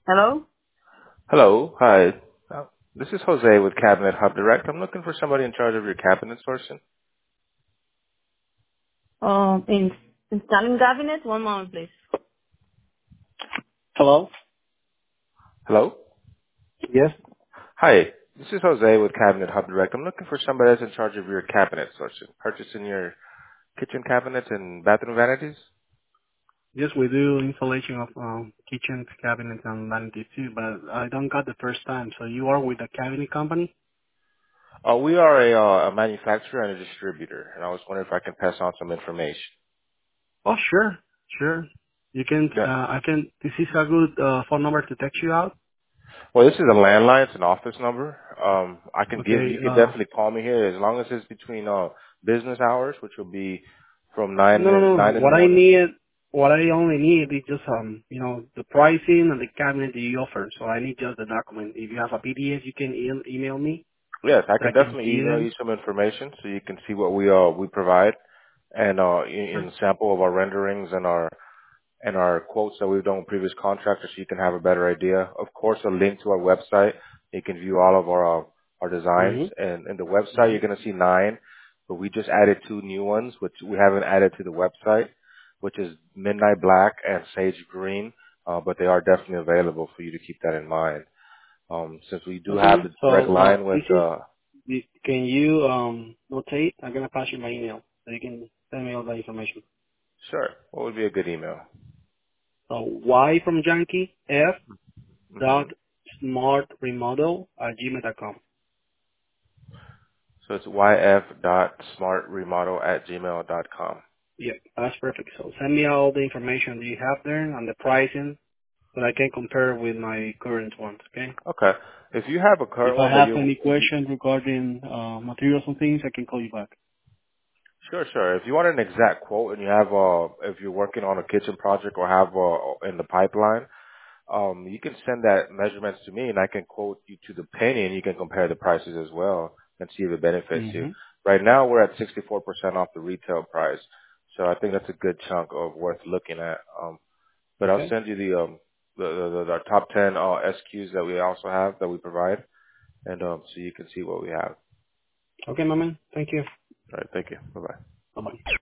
Hello? Hello. Hi. This is Jose with Cabinet Hub Direct. I'm looking for somebody in charge of your cabinet sourcing. In installing cabinet? One moment, please. Hello? Hello? Yes. Hi. This is Jose with Cabinet Hub Direct. I'm looking for somebody that's in charge of your cabinet sourcing, purchasing your kitchen cabinets and bathroom vanities. Yes, we do installation of kitchen cabinets and vanities too, but I don't got the first time. So you are with a cabinet company? We are a manufacturer and a distributor, and I was wondering if I can pass on some information. Oh, sure. Sure. You can, Yeah. this is a good phone number to text you out. Well, this is a landline. It's an office number. Okay. You can definitely call me here as long as it's between business hours, which will be from No, no, no. nine in the morning. What I only need is just, the pricing and the cabinet that you offer. So I need just the document. If you have a PDF, you can email me Yes, I so I can can definitely see email them. you some information so you can see what we provide and in sample of our renderings and our quotes that we've done with previous contractors so you can have a better idea. Of course, a link to our website. You can view all of our designs Mm-hmm. and in the website you're Mm-hmm. going to see 9, but we just added 2 new ones which we haven't added to the website, which is Midnight Black and Sage Green, but they are definitely available for you to keep that in mind. Since we do have Okay. the direct So line with this is. Can you notate? I'm gonna pass you my email so you can send me all the information. Sure. What would be a good email? So Y from Yankee F hmm dot smart remodel at gmail.com. So it's yf.smartremodel@gmail.com. Yeah, that's perfect. So send me all the information that you have there and the pricing so I can compare with my current ones. Okay. Okay. If you have a If current I one that have you any questions regarding materials and things, I can call you back. sure. If you want an exact quote and you have if you're working on a kitchen project or have in the pipeline, you can send that measurements to me and I can quote you to the penny and you can compare the prices as well and see if it benefits you. Mm-hmm. Right now we're at 64% off the retail price. So I think that's a good chunk of worth looking at. But I'll Okay. send you our top 10 SQs that we also have that we provide, and so you can see what we have. Okay, my man. Thank you. All right, thank you. Bye bye. Bye bye.